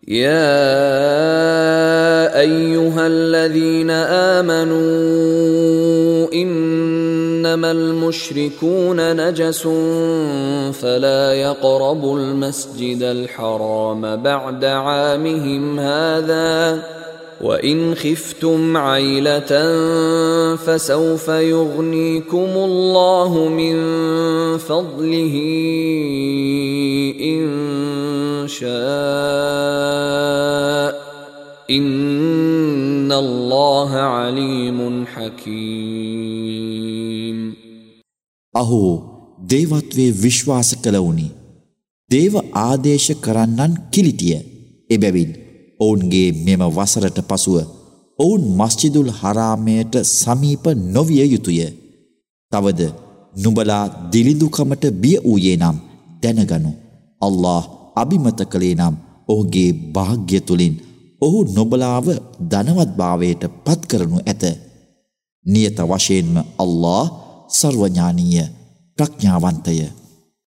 يا أيها الذين آمنوا إنما المشركون نجس فلا يقربوا المسجد الحرام بعد عامهم هذا وإن خفتم عيلة فسوف يغنيكم الله من فضله إن شاء إن الله عليم حكيم. අහෝ දේවත්වයේ විශ්වාස කළවුනි දේව ආදේශ කරන්නන් කිලිටිය එබැවින් ඔවුන්ගේ මෙම වසරට පසුව ඔවුන් මස්ජිදුල් හරාමයට සමීප නොවිය යුතුය. තවද නුඹලා දිලිඳුකමට බිය වූයේ නම් දැනගනු අල්ලාහ් අබිමත කළේ නම් ඔහුගේ භාග්‍ය තුලින් ඔහු නුඹලාව ධනවත්භාවයට පත් කරනු ඇත. නියත වශයෙන්ම අල්ලාහ් සර්වඥානීය ප්‍රඥාවන්තය.